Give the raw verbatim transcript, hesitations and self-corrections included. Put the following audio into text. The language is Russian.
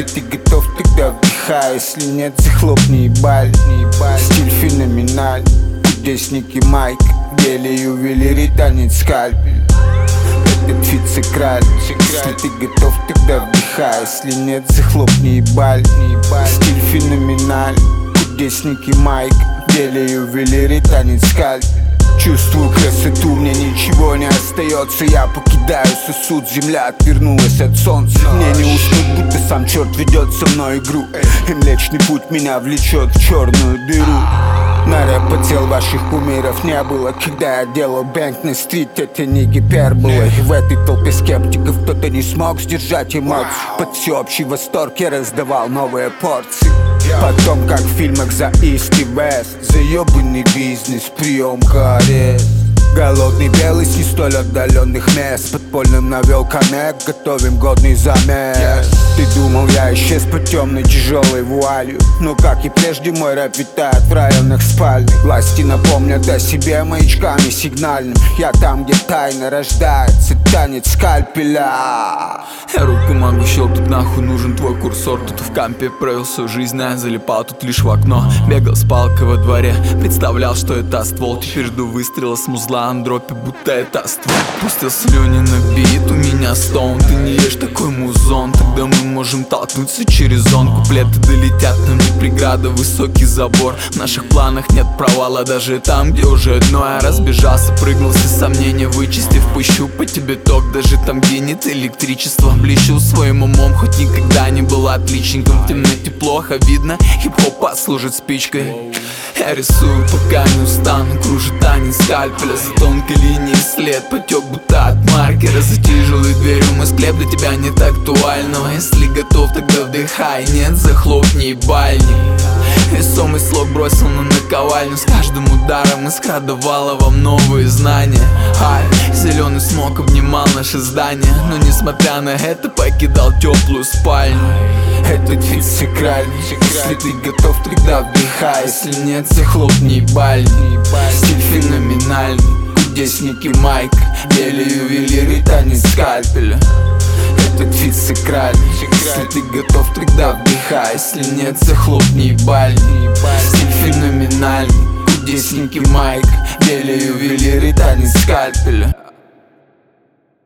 ты готов, тогда вдыхай. Если нет, захлопни ебаль. Стиль феноменальный, кудесники майк, в деле ювелир и танец скальпель. Этот фит сыграли. Если ты готов, тогда вдыхай. Если нет, захлопни ебаль. Стиль феноменальный, кудесники майк, в деле ювелир и танец скальпель. Чувствую красоту, мне ничего не остается. Я покидаю сосуд, земля отвернулась от солнца. Мне не уснуть, будто сам черт ведет со мной игру. И млечный путь меня влечет в черную дыру. На рэп подсел, ваших кумиров не было. Когда я делал бэнк на стрит, это не гипербола. И в этой толпе скептиков кто-то не смог сдержать эмоции. Под всеобщий восторг я раздавал новые порции. Потом, как в фильмах за East и West, заебанный бизнес, приемка, арест. Голодный белый с не столь отдаленных мест, подпольным навел коннект, готовим годный замес. Ты думал, я исчез под темной тяжелой вуалью, но как и прежде мой рэп витает в районах спальных. Власти напомнят о себе маячками сигнальным. Я там, где тайна рождается, танец скальпеля. Я руку могу щелкнуть, нахуй нужен твой курсор. Тут в кампе провел всю жизнь, а я залипал тут лишь в окно. Бегал с палкой во дворе, представлял, что это ствол. Теперь жду выстрела с музла, андропе, будто это ствол. Пустил слюни на бит, у меня стоун. Ты не ешь такой музон, тогда мы можем толкнуться через зон. Куплеты долетят, но не преграда, высокий забор. В наших планах нет провала, даже там, где уже дно. Я разбежался, прыгнул, все сомнения вычистив. Пущу по тебе ток, даже там, где нет электричества. Блещу своим умом, хоть никогда не был отличником. В темноте плохо видно, хип-хоп послужит спичкой. Я рисую, пока не устану, кружит танец скальпеля. За тонкой линией след потек, будто от маркера. За тяжелой дверью мой склеп для тебя нет актуального. Если готов, тогда вдыхай, нет, захлопни ебальник. Весомый слог бросил на наковальню. С каждым ударом искрадовало вам новые знания. Ай, зеленый смог обнимал наше здание, но несмотря на это покидал теплую спальню. Этот фит сыграли. Если ты готов, тогда вдыхай. Если нет, захлопни ебальник. Стиль феноменальный, кудесники майк, в деле ювелир и танец скальпеля. Этот фит сыграли. Если ты готов, тогда вдыхай. Если нет, захлопни ебальник. Стиль феноменальный, кудесники майк, в деле ювелир и танец скальпеля.